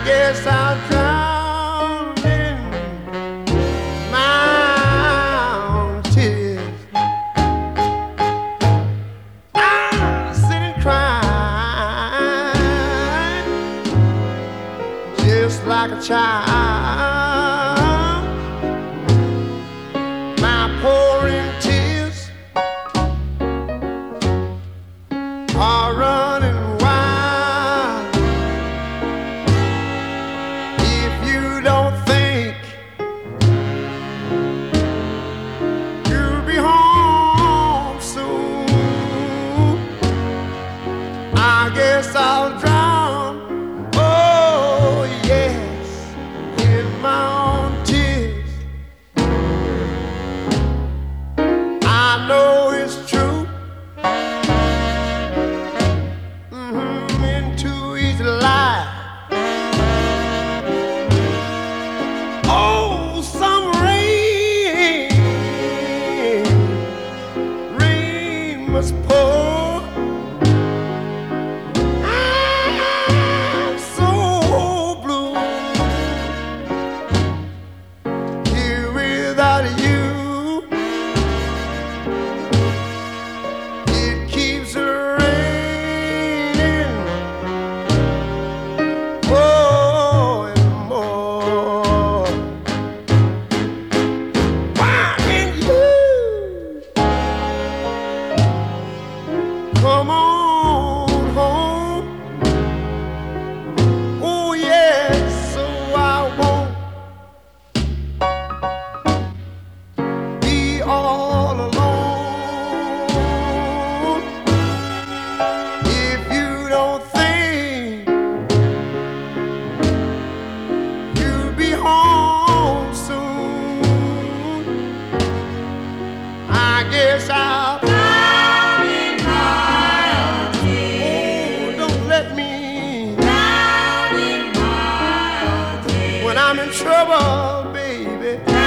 guess I'll drown in my own tears. I'm sitting crying just like a child. My pouring tears are running wild. If you don't think you'll be home soon, I guess I'll drown, oh yes, in my own tears. I know it's true, into each lie. Oh, some rain must pour. I'm so blue here without you. It keeps raining more and more. Why can't you come on home? Oh yes, so I won't be all alone. If you don't think you'll be home soon, I guess I'll drown in my own tears. Oh, don't let me drown in my own tears. When I'm in trouble, baby.